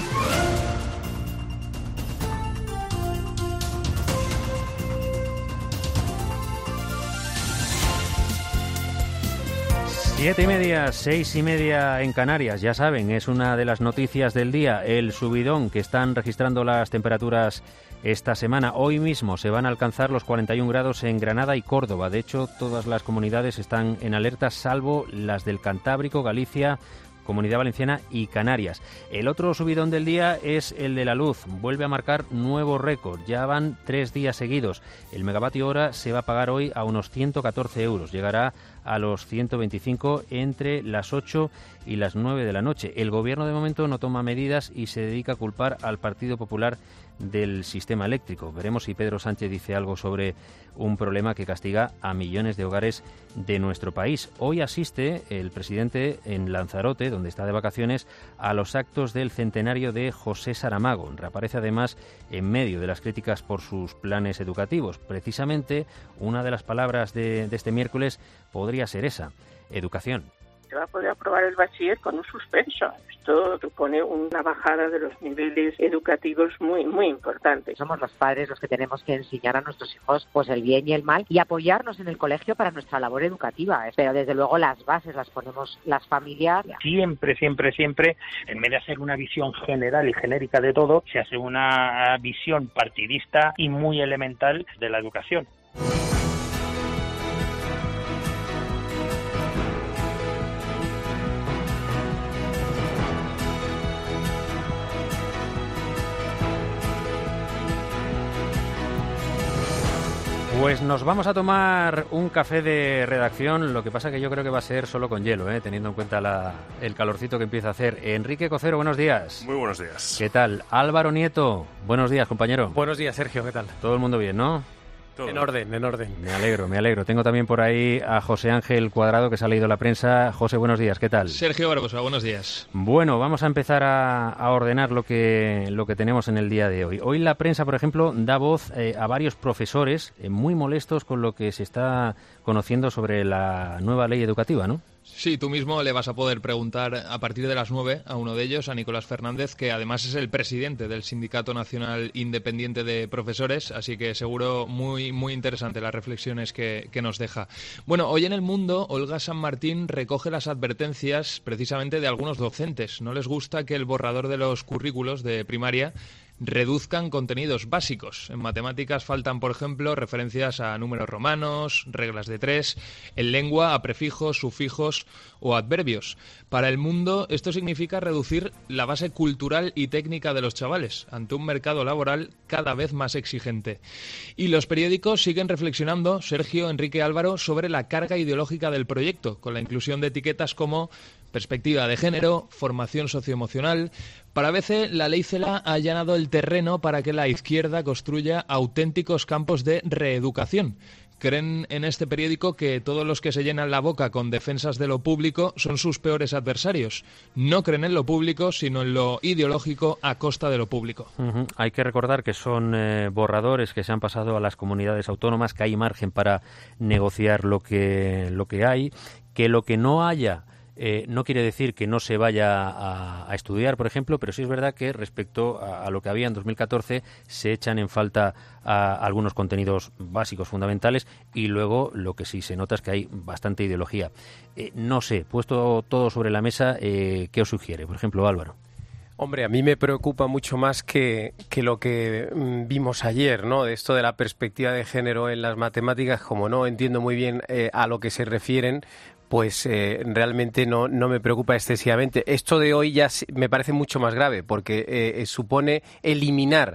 Siete y media, seis y media en Canarias, ya saben, es una de las noticias del día, el subidón que están registrando las temperaturas esta semana. Hoy mismo se van a alcanzar los cuarenta y un grados en Granada y Córdoba. De hecho, todas las comunidades están en alerta, salvo las del Cantábrico, Galicia, Comunidad Valenciana y Canarias. El otro subidón del día es el de la luz. Vuelve a marcar nuevo récord. Ya van tres días seguidos. El megavatio hora se va a pagar hoy a unos ciento catorce euros. Llegará a los ciento veinticinco entre las ocho y las nueve de la noche. El gobierno de momento no toma medidas y se dedica a culpar al Partido Popular del sistema eléctrico. Veremos si Pedro Sánchez dice algo sobre un problema que castiga a millones de hogares de nuestro país. Hoy asiste el presidente en Lanzarote, donde está de vacaciones, a los actos del centenario de José Saramago. Reaparece además en medio de las críticas por sus planes educativos. Precisamente una de las palabras de, de este miércoles podría ser esa: educación. Se va a poder aprobar el bachiller con un suspenso. Esto supone una bajada de los niveles educativos muy, muy importante. Somos los padres los que tenemos que enseñar a nuestros hijos pues el bien y el mal y apoyarnos en el colegio para nuestra labor educativa. Pero desde luego las bases las ponemos las familias. Siempre, siempre, siempre, en vez de hacer una visión general y genérica de todo, se hace una visión partidista y muy elemental de la educación. Pues nos vamos a tomar un café de redacción, lo que pasa que yo creo que va a ser solo con hielo, ¿eh? Teniendo en cuenta la, el calorcito que empieza a hacer. Enrique Cocero, buenos días. Muy buenos días. ¿Qué tal? Álvaro Nieto, buenos días, compañero. Buenos días, Sergio, ¿qué tal? Todo el mundo bien, ¿no? Todo. En orden, en orden. Me alegro, me alegro. Tengo también por ahí a José Ángel Cuadrado, que se ha leído la prensa. José, buenos días, ¿qué tal? Sergio Barbosa, buenos días. Bueno, vamos a empezar a, a ordenar lo que, lo que tenemos en el día de hoy. Hoy la prensa, por ejemplo, da voz eh, a varios profesores eh, muy molestos con lo que se está conociendo sobre la nueva ley educativa, ¿no? Sí, tú mismo le vas a poder preguntar a partir de las nueve a uno de ellos, a Nicolás Fernández, que además es el presidente del Sindicato Nacional Independiente de Profesores, así que seguro muy, muy interesante las reflexiones que, que nos deja. Bueno, hoy en El Mundo, Olga San Martín recoge las advertencias precisamente de algunos docentes. No les gusta que el borrador de los currículos de primaria reduzcan contenidos básicos. En matemáticas faltan, por ejemplo, referencias a números romanos, reglas de tres, en lengua a prefijos, sufijos o adverbios. Para El Mundo, esto significa reducir la base cultural y técnica de los chavales ante un mercado laboral cada vez más exigente. Y los periódicos siguen reflexionando, Sergio, Enrique, Álvaro, sobre la carga ideológica del proyecto, con la inclusión de etiquetas como perspectiva de género, formación socioemocional. Para A B C, la ley CELA ha allanado el terreno para que la izquierda construya auténticos campos de reeducación. Creen en este periódico que todos los que se llenan la boca con defensas de lo público son sus peores adversarios. No creen en lo público, sino en lo ideológico a costa de lo público. Uh-huh. Hay que recordar que son eh, borradores que se han pasado a las comunidades autónomas, que hay margen para negociar lo que, lo que hay, que lo que no haya Eh, no quiere decir que no se vaya a, a estudiar, por ejemplo, pero sí es verdad que respecto a, a lo que había en dos mil catorce se echan en falta a, a algunos contenidos básicos fundamentales y luego lo que sí se nota es que hay bastante ideología. Eh, no sé, puesto todo sobre la mesa, eh, ¿qué os sugiere? Por ejemplo, Álvaro. Hombre, a mí me preocupa mucho más que, que lo que mm, vimos ayer, ¿no? De esto de la perspectiva de género en las matemáticas, como no entiendo muy bien eh, a lo que se refieren, pues eh, realmente no, no me preocupa excesivamente. Esto de hoy ya me parece mucho más grave porque eh, supone eliminar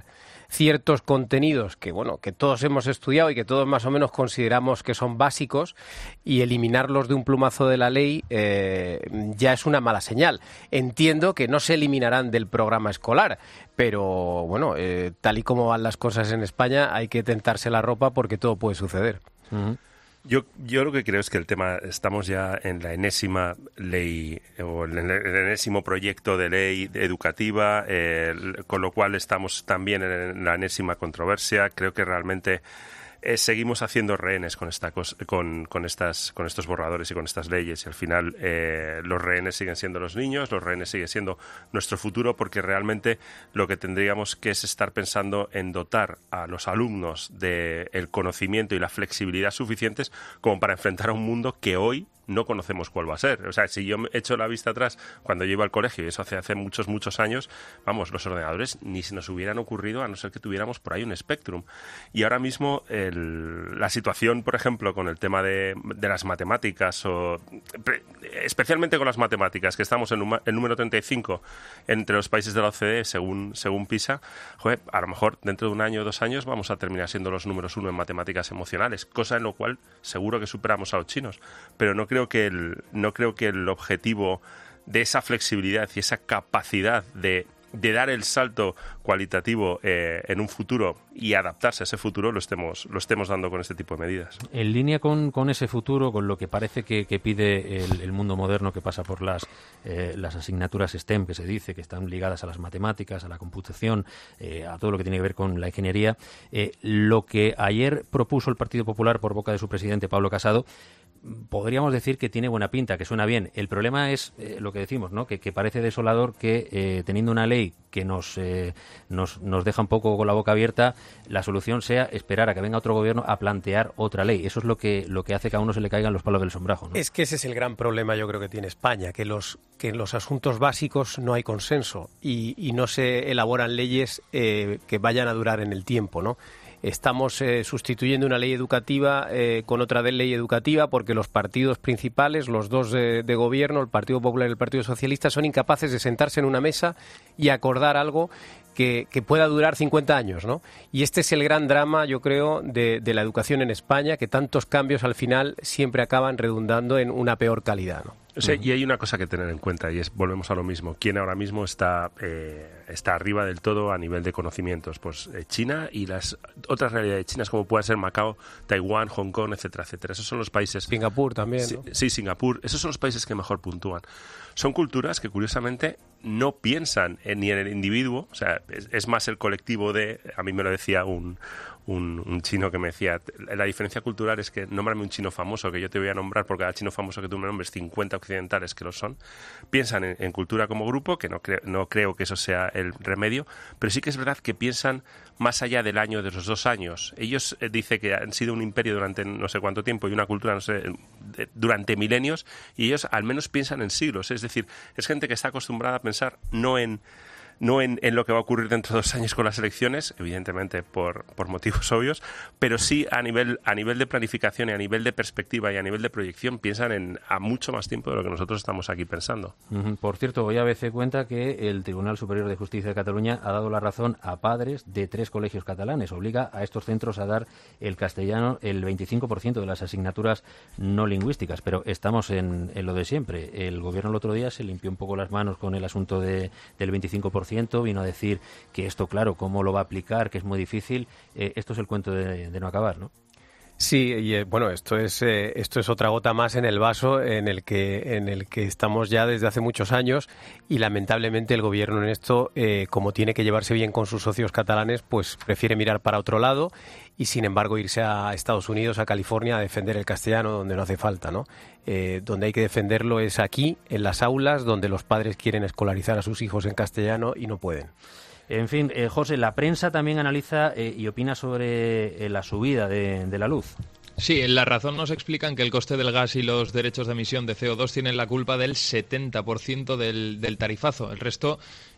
ciertos contenidos que, bueno, que todos hemos estudiado y que todos más o menos consideramos que son básicos, y eliminarlos de un plumazo de la ley eh, ya es una mala señal. Entiendo que no se eliminarán del programa escolar, pero bueno, eh, tal y como van las cosas en España, hay que tentarse la ropa porque todo puede suceder. Uh-huh. Yo, yo lo que creo es que el tema, estamos ya en la enésima ley o en el, el enésimo proyecto de ley educativa, eh, con lo cual estamos también en la enésima controversia. Creo que realmente eh, seguimos haciendo rehenes con esta cos- con, con estas con estos borradores y con estas leyes, y al final eh, los rehenes siguen siendo los niños, los rehenes siguen siendo nuestro futuro, porque realmente lo que tendríamos que es estar pensando en dotar a los alumnos del conocimiento y la flexibilidad suficientes como para enfrentar a un mundo que hoy no conocemos cuál va a ser. O sea, si yo me echo la vista atrás cuando yo iba al colegio, y eso hace, hace muchos, muchos años, vamos, los ordenadores ni se nos hubieran ocurrido a no ser que tuviéramos por ahí un Spectrum. Y ahora mismo el, la situación, por ejemplo, con el tema de, de las matemáticas, o pre, especialmente con las matemáticas, que estamos en el número treinta y cinco entre los países de la O C D E según, según PISA, joder, a lo mejor dentro de un año o dos años vamos a terminar siendo los números uno en matemáticas emocionales, cosa en lo cual seguro que superamos a los chinos. Pero no creo que el, no creo que el objetivo de esa flexibilidad y esa capacidad de, de dar el salto cualitativo eh, en un futuro y adaptarse a ese futuro lo estemos, lo estemos dando con este tipo de medidas. En línea con, con ese futuro, con lo que parece que, que pide el, el mundo moderno, que pasa por las, eh, las asignaturas STEM, que se dice, que están ligadas a las matemáticas, a la computación, eh, a todo lo que tiene que ver con la ingeniería, eh, lo que ayer propuso el Partido Popular por boca de su presidente, Pablo Casado, podríamos decir que tiene buena pinta, que suena bien. El problema es eh, lo que decimos, ¿no? Que, que parece desolador que eh, teniendo una ley que nos, eh, nos nos deja un poco con la boca abierta, la solución sea esperar a que venga otro gobierno a plantear otra ley. Eso es lo que lo que hace que a uno se le caigan los palos del sombrajo, ¿no? Es que ese es el gran problema, yo creo, que tiene España, que los que en los asuntos básicos no hay consenso y, y no se elaboran leyes eh, que vayan a durar en el tiempo, ¿no? Estamos eh, sustituyendo una ley educativa eh, con otra de ley educativa porque los partidos principales, los dos de, de gobierno, el Partido Popular y el Partido Socialista, son incapaces de sentarse en una mesa y acordar algo que, que pueda durar cincuenta años, ¿no? Y este es el gran drama, yo creo, de, de la educación en España, que tantos cambios al final siempre acaban redundando en una peor calidad, ¿no? O sea, y hay una cosa que tener en cuenta, y es, volvemos a lo mismo, ¿quién ahora mismo está eh, está arriba del todo a nivel de conocimientos? Pues eh, China y las otras realidades chinas, como pueden ser Macao, Taiwán, Hong Kong, etcétera, etcétera. Esos son los países... Singapur también, ¿no? Sí, sí, Singapur. Esos son los países que mejor puntúan. Son culturas que, curiosamente, no piensan en, ni en el individuo, o sea, es, es más el colectivo de... A mí me lo decía un... Un, un chino que me decía, la diferencia cultural es que nómbrame un chino famoso, que yo te voy a nombrar por cada chino famoso que tú me nombres cincuenta occidentales que lo son. Piensan en, en cultura como grupo, que no, cre- no creo que eso sea el remedio, pero sí que es verdad que piensan más allá del año, de los dos años. Ellos eh, dicen que han sido un imperio durante no sé cuánto tiempo y una cultura, no sé, de, durante milenios, y ellos al menos piensan en siglos. Es decir, es gente que está acostumbrada a pensar no en... no en, en lo que va a ocurrir dentro de dos años con las elecciones, evidentemente por, por motivos obvios, pero sí a nivel, a nivel de planificación y a nivel de perspectiva y a nivel de proyección piensan en a mucho más tiempo de lo que nosotros estamos aquí pensando. Uh-huh. Por cierto, hoy A B C cuenta que el Tribunal Superior de Justicia de Cataluña ha dado la razón a padres de tres colegios catalanes. Obliga a estos centros a dar el castellano el veinticinco por ciento de las asignaturas no lingüísticas, pero estamos en, en lo de siempre. El gobierno el otro día se limpió un poco las manos con el asunto de, del veinticinco por ciento, vino a decir que esto, claro, cómo lo va a aplicar, que es muy difícil. Eh, esto es el cuento de, de no acabar, ¿no? Sí, y eh, bueno, esto es eh, esto es otra gota más en el vaso en el que en el que estamos ya desde hace muchos años, y lamentablemente el gobierno en esto, eh, como tiene que llevarse bien con sus socios catalanes, pues prefiere mirar para otro lado y sin embargo irse a Estados Unidos, a California, a defender el castellano donde no hace falta, ¿no? Eh, donde hay que defenderlo es aquí, en las aulas, donde los padres quieren escolarizar a sus hijos en castellano y no pueden. En fin, eh, José, la prensa también analiza eh, y opina sobre eh, la subida de, de la luz. Sí, en La Razón nos explican que el coste del gas y los derechos de emisión de C O dos tienen la culpa del setenta por ciento del, del tarifazo. El resto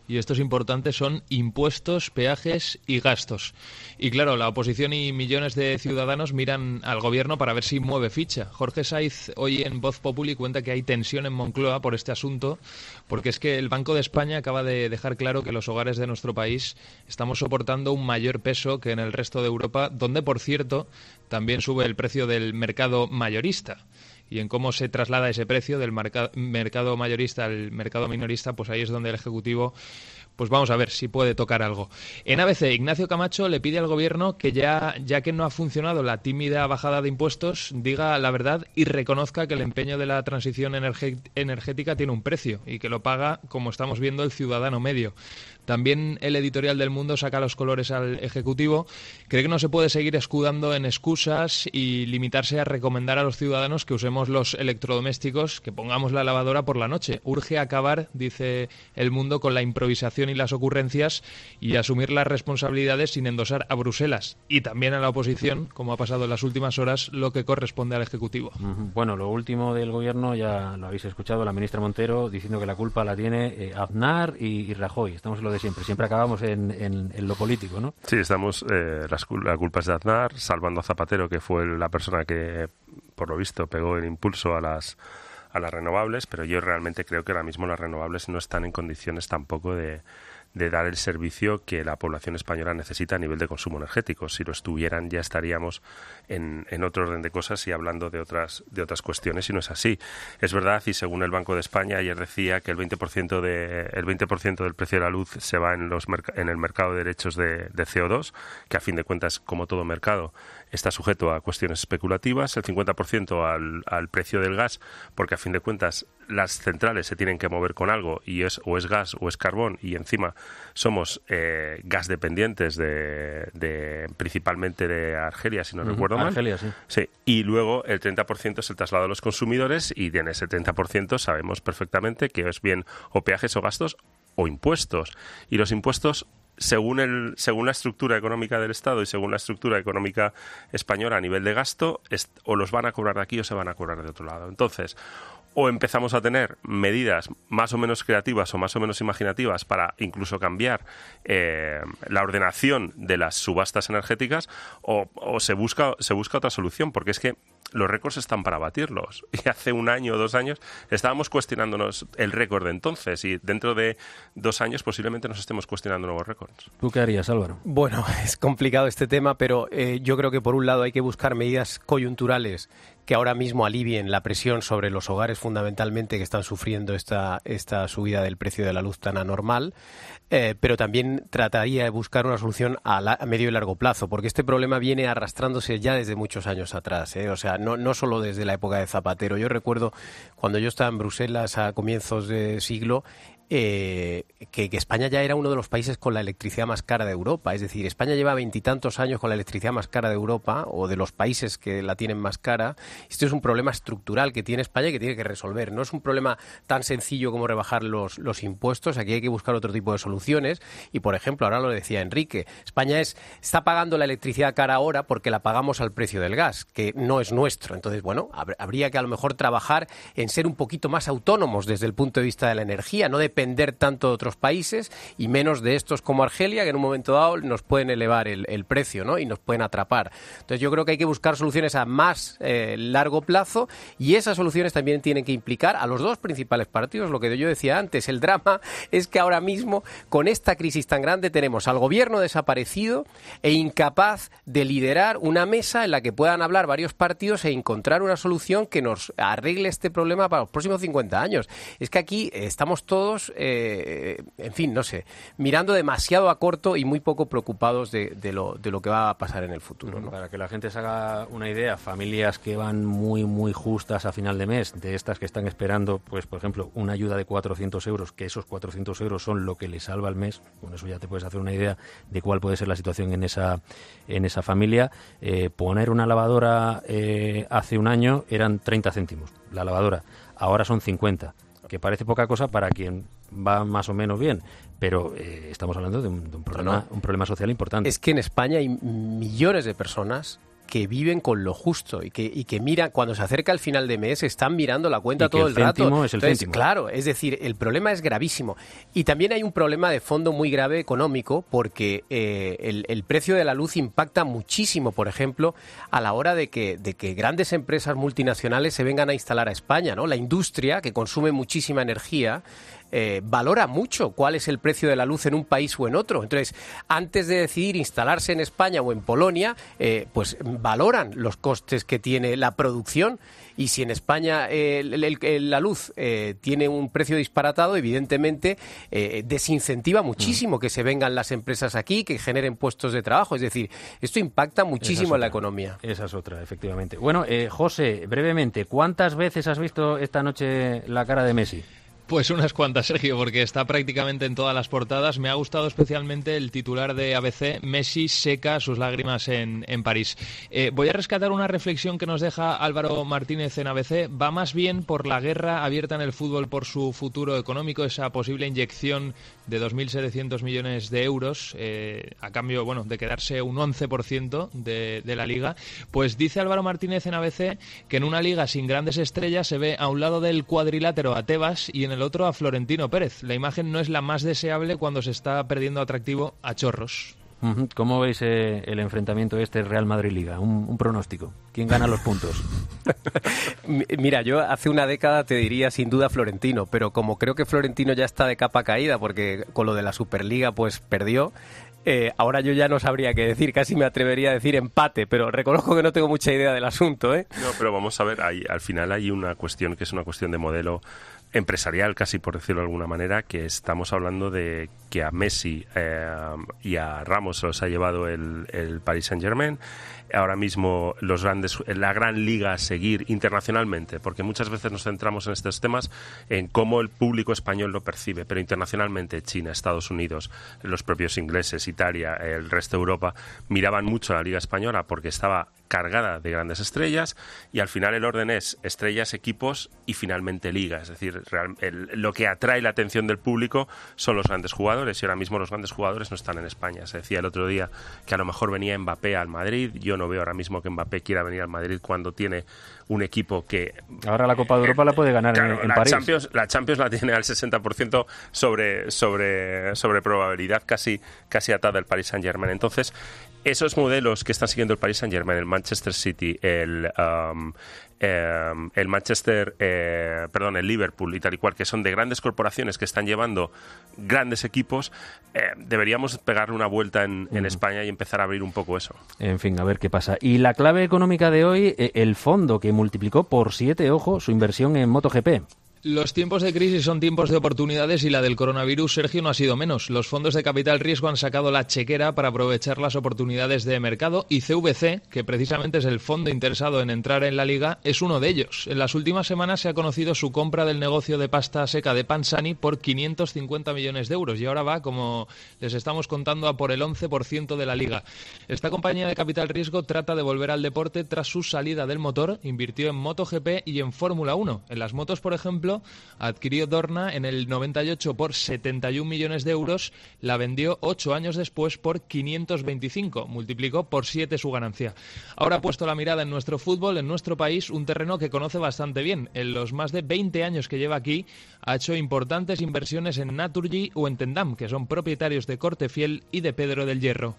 y esto es importante, son impuestos, peajes y gastos. Y claro, la oposición y millones de ciudadanos miran al gobierno para ver si mueve ficha. Jorge Saiz hoy en Voz Populi cuenta que hay tensión en Moncloa por este asunto, porque es que el Banco de España acaba de dejar claro que los hogares de nuestro país estamos soportando un mayor peso que en el resto de Europa, donde, por cierto, también sube el precio del mercado mayorista. Y en cómo se traslada ese precio del mercado, mercado mayorista al mercado minorista, pues ahí es donde el Ejecutivo, pues vamos a ver si puede tocar algo. En A B C, Ignacio Camacho le pide al Gobierno que ya, ya que no ha funcionado la tímida bajada de impuestos, diga la verdad y reconozca que el empeño de la transición energe- energética tiene un precio y que lo paga, como estamos viendo, el ciudadano medio. También el editorial del Mundo saca los colores al Ejecutivo. Cree que no se puede seguir escudando en excusas y limitarse a recomendar a los ciudadanos que usemos los electrodomésticos, que pongamos la lavadora por la noche. Urge acabar, dice el Mundo, con la improvisación y las ocurrencias y asumir las responsabilidades sin endosar a Bruselas y también a la oposición, como ha pasado en las últimas horas, lo que corresponde al Ejecutivo. Bueno, lo último del Gobierno ya lo habéis escuchado, la ministra Montero diciendo que la culpa la tiene eh, Aznar y, y Rajoy. Estamos en lo de siempre, siempre acabamos en, en, en lo político, ¿no? Sí, estamos, eh, las, la culpa es de Aznar, salvando a Zapatero, que fue la persona que, por lo visto, pegó el impulso a las a las renovables, pero yo realmente creo que ahora mismo las renovables no están en condiciones tampoco de, de dar el servicio que la población española necesita a nivel de consumo energético. Si lo estuvieran, ya estaríamos en, en otro orden de cosas y hablando de otras de otras cuestiones, y no es así. Es verdad, y según el Banco de España, ayer decía que el veinte por ciento de el veinte por ciento del precio de la luz se va en los en el mercado de derechos de, de C O dos, que a fin de cuentas, como todo mercado, está sujeto a cuestiones especulativas, el cincuenta por ciento al, al precio del gas, porque a fin de cuentas las centrales se tienen que mover con algo y es o es gas o es carbón, y encima somos eh, gas dependientes de, de principalmente de Argelia, si no uh-huh. recuerdo mal. Argelia, sí. Sí. Y luego el treinta por ciento es el traslado a los consumidores, y en ese treinta por ciento sabemos perfectamente que es bien o peajes o gastos o impuestos. Y los impuestos, según el según la estructura económica del Estado y según la estructura económica española a nivel de gasto, es, o los van a cobrar de aquí o se van a cobrar de otro lado. Entonces, o empezamos a tener medidas más o menos creativas o más o menos imaginativas para incluso cambiar eh, la ordenación de las subastas energéticas, o, o se busca se busca otra solución, porque es que los récords están para batirlos. Y hace un año o dos años estábamos cuestionándonos el récord de entonces, y dentro de dos años posiblemente nos estemos cuestionando nuevos récords. ¿Tú qué harías, Álvaro? Bueno, es complicado este tema, pero eh, yo creo que por un lado hay que buscar medidas coyunturales que ahora mismo alivien la presión sobre los hogares fundamentalmente que están sufriendo esta, esta subida del precio de la luz tan anormal, eh, pero también trataría de buscar una solución a, la, a medio y largo plazo, porque este problema viene arrastrándose ya desde muchos años atrás, ¿eh? O sea, no, no solo desde la época de Zapatero. Yo recuerdo cuando yo estaba en Bruselas a comienzos de siglo, Eh, que, que España ya era uno de los países con la electricidad más cara de Europa. Es decir, España lleva veintitantos años con la electricidad más cara de Europa, o de los países que la tienen más cara. Este es un problema estructural que tiene España y que tiene que resolver. No es un problema tan sencillo como rebajar los, los impuestos. Aquí hay que buscar otro tipo de soluciones. Y, por ejemplo, ahora lo decía Enrique, España es está pagando la electricidad cara ahora porque la pagamos al precio del gas, que no es nuestro. Entonces, bueno, hab- habría que a lo mejor trabajar en ser un poquito más autónomos desde el punto de vista de la energía, no depender tanto de otros países y menos de estos como Argelia, que en un momento dado nos pueden elevar el, el precio, ¿no? Y nos pueden atrapar. Entonces yo creo que hay que buscar soluciones a más eh, largo plazo, y esas soluciones también tienen que implicar a los dos principales partidos. Lo que yo decía antes, el drama es que ahora mismo, con esta crisis tan grande, tenemos al gobierno desaparecido e incapaz de liderar una mesa en la que puedan hablar varios partidos e encontrar una solución que nos arregle este problema para los próximos cincuenta años. Es que aquí estamos todos Eh, en fin, no sé, mirando demasiado a corto y muy poco preocupados de, de, lo, de lo que va a pasar en el futuro, ¿no? Para que la gente se haga una idea, familias que van muy, muy justas a final de mes, de estas que están esperando, pues, por ejemplo, una ayuda de cuatrocientos euros, que esos cuatrocientos euros son lo que les salva el mes, con eso ya te puedes hacer una idea de cuál puede ser la situación en esa, en esa familia. Eh, poner una lavadora eh, hace un año eran treinta céntimos, la lavadora, ahora son cincuenta, que parece poca cosa para quien va más o menos bien, pero eh, estamos hablando de un, de un problema, no, no. un problema social importante. Es que en España hay millones de personas que viven con lo justo y que, y que miran, cuando se acerca el final de mes, están mirando la cuenta y que todo el el rato. céntimo es el Entonces, céntimo. claro, es decir, el problema es gravísimo. Y también hay un problema de fondo muy grave económico, porque eh, el, el precio de la luz impacta muchísimo, por ejemplo, a la hora de que, de que grandes empresas multinacionales se vengan a instalar a España, ¿no? La industria, que consume muchísima energía, Eh, valora mucho cuál es el precio de la luz en un país o en otro. Entonces, antes de decidir instalarse en España o en Polonia, eh, pues valoran los costes que tiene la producción. Y si en España eh, el, el, el, la luz eh, tiene un precio disparatado, evidentemente eh, desincentiva muchísimo mm. que se vengan las empresas aquí, que generen puestos de trabajo. Es decir, esto impacta muchísimo en la economía. Esa es otra, efectivamente. Bueno, eh, José, brevemente, ¿cuántas veces has visto esta noche la cara de Messi? Pues unas cuantas, Sergio, porque está prácticamente en todas las portadas. Me ha gustado especialmente el titular de A B C, Messi seca sus lágrimas en, en París. Eh, voy a rescatar una reflexión que nos deja Álvaro Martínez en A B C. Va más bien por la guerra abierta en el fútbol por su futuro económico, esa posible inyección de dos mil setecientos millones de euros, eh, a cambio, bueno, de quedarse un once por ciento de, de la Liga. Pues dice Álvaro Martínez en A B C que en una Liga sin grandes estrellas se ve a un lado del cuadrilátero a Tebas y en el otro a Florentino Pérez. La imagen no es la más deseable cuando se está perdiendo atractivo a chorros. ¿Cómo veis eh, el enfrentamiento este Real Madrid-Liga? Un, un pronóstico. ¿Quién gana los puntos? Mira, yo hace una década te diría sin duda Florentino, pero como creo que Florentino ya está de capa caída porque con lo de la Superliga pues perdió, eh, ahora yo ya no sabría qué decir, casi me atrevería a decir empate, pero reconozco que no tengo mucha idea del asunto, ¿eh? No, pero vamos a ver, hay, al final hay una cuestión que es una cuestión de modelo empresarial, casi por decirlo de alguna manera, que estamos hablando de que a Messi eh, y a Ramos se los ha llevado el, el Paris Saint-Germain. Ahora mismo los grandes, la gran liga a seguir internacionalmente, porque muchas veces nos centramos en estos temas en cómo el público español lo percibe, pero internacionalmente China, Estados Unidos, los propios ingleses, Italia, el resto de Europa miraban mucho a la liga española porque estaba cargada de grandes estrellas y al final el orden es estrellas, equipos y finalmente liga. Es decir, real, el, lo que atrae la atención del público son los grandes jugadores y ahora mismo los grandes jugadores no están en España. Se decía el otro día que a lo mejor venía Mbappé al Madrid. Yo no veo ahora mismo que Mbappé quiera venir al Madrid cuando tiene un equipo que... Ahora la Copa de Europa eh, la puede ganar claro, en, en la París. Champions, la Champions la tiene al sesenta por ciento sobre, sobre, sobre probabilidad casi, casi atada al Paris Saint-Germain. Entonces, esos modelos que están siguiendo el Paris Saint-Germain, el Manchester City, el, um, eh, el Manchester, eh, perdón, el Liverpool y tal y cual, que son de grandes corporaciones que están llevando grandes equipos, eh, deberíamos pegarle una vuelta en, en mm. España y empezar a abrir un poco eso. En fin, a ver qué pasa. Y la clave económica de hoy, el fondo que multiplicó por siete, ojo, su inversión en MotoGP. Los tiempos de crisis son tiempos de oportunidades y la del coronavirus, Sergio, no ha sido menos. Los fondos de capital riesgo han sacado la chequera para aprovechar las oportunidades de mercado y C V C, que precisamente es el fondo interesado en entrar en la liga, es uno de ellos. En las últimas semanas se ha conocido su compra del negocio de pasta seca de Pansani por quinientos cincuenta millones de euros y ahora va, como les estamos contando, a por el once por ciento de la liga. Esta compañía de capital riesgo trata de volver al deporte tras su salida del motor, invirtió en MotoGP y en Fórmula uno. En las motos, por ejemplo, adquirió Dorna en el noventa y ocho por setenta y un millones de euros, la vendió ocho años después por quinientos veinticinco, multiplicó por siete su ganancia. Ahora ha puesto la mirada en nuestro fútbol, en nuestro país, un terreno que conoce bastante bien. En los más de veinte años que lleva aquí, ha hecho importantes inversiones en Naturgy o en Tendam, que son propietarios de Cortefiel y de Pedro del Hierro.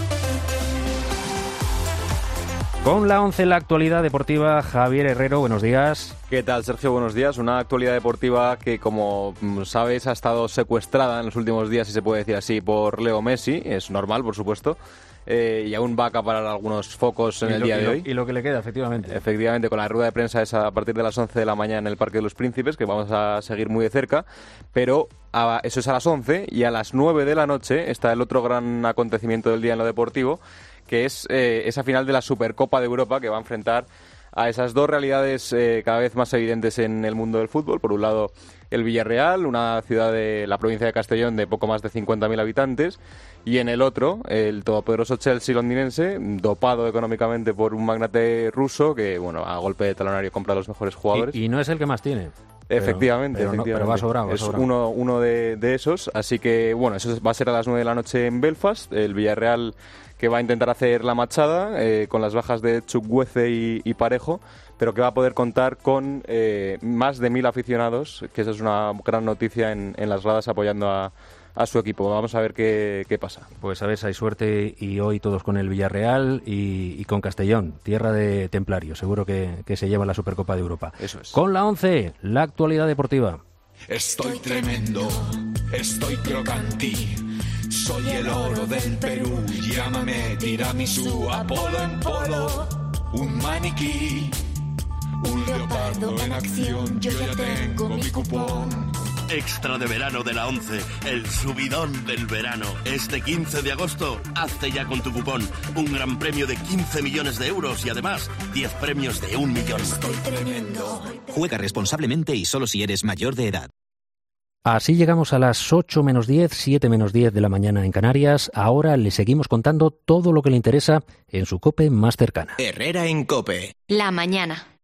Con la once, la actualidad deportiva, Javier Herrero, buenos días. ¿Qué tal, Sergio? Buenos días. Una actualidad deportiva que, como sabes, ha estado secuestrada en los últimos días, si se puede decir así, por Leo Messi. Es normal, por supuesto. Eh, y aún va a acaparar algunos focos en el lo, día de lo, hoy. Y lo que le queda, efectivamente. Efectivamente, con la rueda de prensa es a partir de las once de la mañana en el Parque de los Príncipes, que vamos a seguir muy de cerca, pero a, eso es a las once, y a las nueve de la noche está el otro gran acontecimiento del día en lo deportivo, que es eh, esa final de la Supercopa de Europa que va a enfrentar a esas dos realidades eh, cada vez más evidentes en el mundo del fútbol. Por un lado, el Villarreal, una ciudad de la provincia de Castellón de poco más de cincuenta mil habitantes, y en el otro, el todopoderoso Chelsea londinense, dopado económicamente por un magnate ruso que, bueno, a golpe de talonario compra a los mejores jugadores. Y, y no es el que más tiene. Efectivamente, pero, pero, efectivamente. No, pero va sobrado, va es sobrado. uno, uno de, de esos, así que bueno, eso va a ser a las nueve de la noche en Belfast. El Villarreal, que va a intentar hacer la machada eh, con las bajas de Chukwueze y, y Parejo, pero que va a poder contar con eh, más de mil aficionados, que esa es una gran noticia en, en las gradas apoyando a, a su equipo. Vamos a ver qué, qué pasa. Pues a ver si hay suerte y hoy todos con el Villarreal y, y con Castellón, tierra de templarios. Seguro que, que se lleva la Supercopa de Europa. Eso es. Con la once, la actualidad deportiva. Estoy tremendo, estoy crocanti, soy el oro del Perú, llámame tiramisú, Apolo en polo, un maniquí, un leopardo en acción, yo ya tengo mi cupón. Extra de verano de la once, el subidón del verano. Este quince de agosto, hazte ya con tu cupón. Un gran premio de quince millones de euros y además diez premios de un millón. Estoy tremendo. Juega responsablemente y solo si eres mayor de edad. Así llegamos a las ocho menos diez, siete menos diez de la mañana en Canarias. Ahora le seguimos contando todo lo que le interesa en su COPE más cercana. Herrera en COPE. La mañana.